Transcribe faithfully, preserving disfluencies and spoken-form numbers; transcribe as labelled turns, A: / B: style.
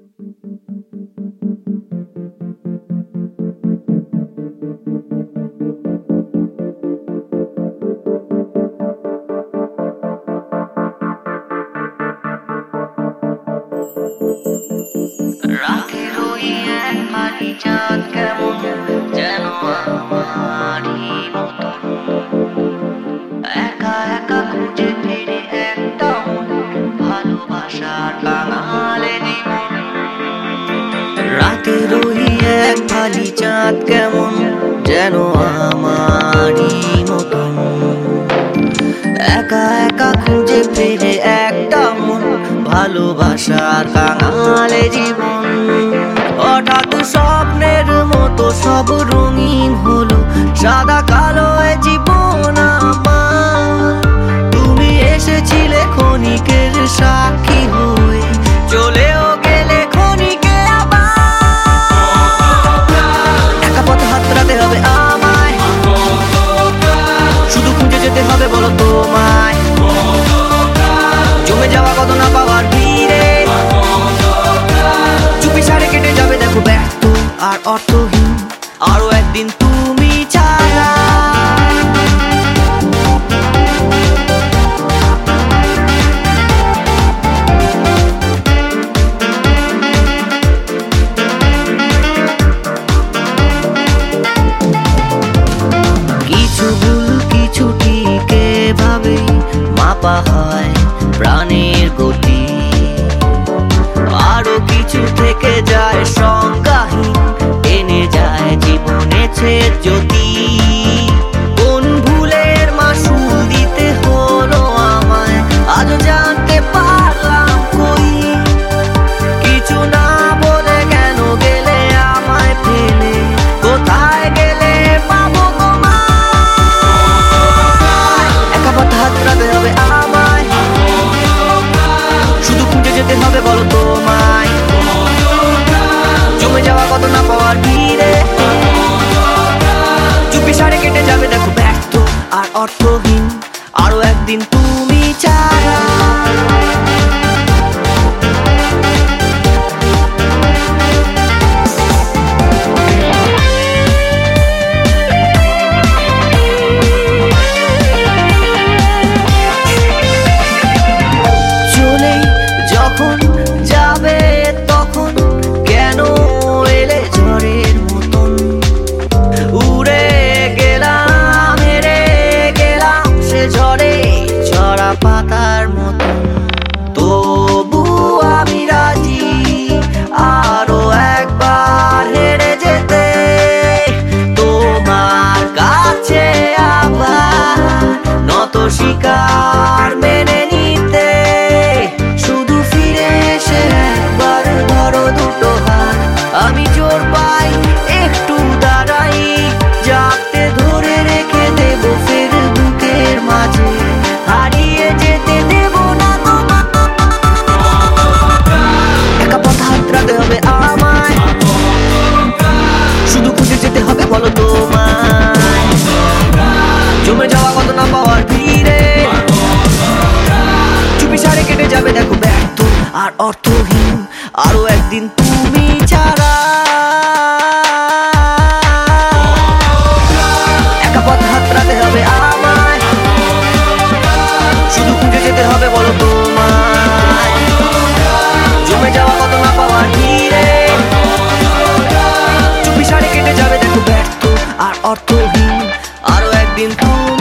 A: রাতের ওই এক খালি চাঁদ কেমন যেন আমারই মতন, একা একা খুঁজে ফিরে একটা মন, ভালোবাসার কাঙালে জীবন। রাতের ওই এক খালি চাঁদ কেমন যেন আমারই মতন, একা একা খুঁজে ফিরে একটা মন, ভালোবাসার কাঙালে জীবন। হঠাৎ স্বপ্নের মতো সব রঙিন হলো, সাদা কালো এ জীবন আমার। তুমি এসেছিলে ক্ষণিকের সাক্ষী হয়ে, চলেও গেলে ক্ষণিকে আবার। একা পথে হাতড়াতে হবে আমায়, শুধু খুঁজে যেতে হবে বলো তোমায়। জমে যাওয়া কত না পাওয়ার ভিড়ে, চুপি সারে কেটে যাবে দেখো ব্যর্থ আর অর্থহীন আরো একদিন তুমি ছাড়া। কিছু ভুল কিছু ঠিক এভাবে মাপা হয় প্রাণের গতি, আরো কিছু থেকে যায় সংজ্ঞাহীন, এনে যায় জীবনে ছেদ জ্যোতি। কোন ভুলের মাসুল দিতে হলো আমায়, আজও জানতে পারলাম কই। কিছু না বলে কেন গেলে আমায় ফেলে, কোথায় গেলে পাবো তোমায়। একা পথে হাতড়াতে হবে আমায়, শুধু খুঁজে যেতে হবে বলো তোমায়। জমে যাওয়া কত না পাওয়ার ভিড়ে, চুপি সারে কেটে যাবে দেখো ব্যর্থ আর অর্থহীন আরো একদিন তুমি ছাড়া। চলেই যখন যাবে তখন কেন এলে ঝড়ের মতন, উড়ে গেলাম হেরে গেলাম সে ঝড়ে ঝরা পাতার মতন। তবু আমি রাজি আরো একবার হেরে যেতে, তোমার কাছে আবার নত শিকার মেনে নিতে। শুধু ফিরে এসে একবার ধরো দুটো হাত, আমি জোর পাই একটু দাঁড়াই, জাগতে ধরে রেখে দেব ফের বুকের মাঝে, হারিয়ে যেতে দেব না তোমায়। একা পথ হাতড়াতে হবে আমায়, শুধু খুঁজে যেতে হবে বলো তোমায়। জমে যাওয়া কত না পাওয়ার ভিড়ে, চুপি সারে কেটে যাবে দেখো ব্যর্থ আর অর্থহীন আরো একদিন তুমি ছাড়া। একা পথ হাতড়াতে হবে আমায়, শুধু খুঁজে যেতে হবে বলো তোমায়। জমে যাওয়া কত না পাওয়ার ভিড়ে, চুপি সারে কেটে যাবে দেখো ব্যর্থ আর অর্থহীন আরো একদিন তুমি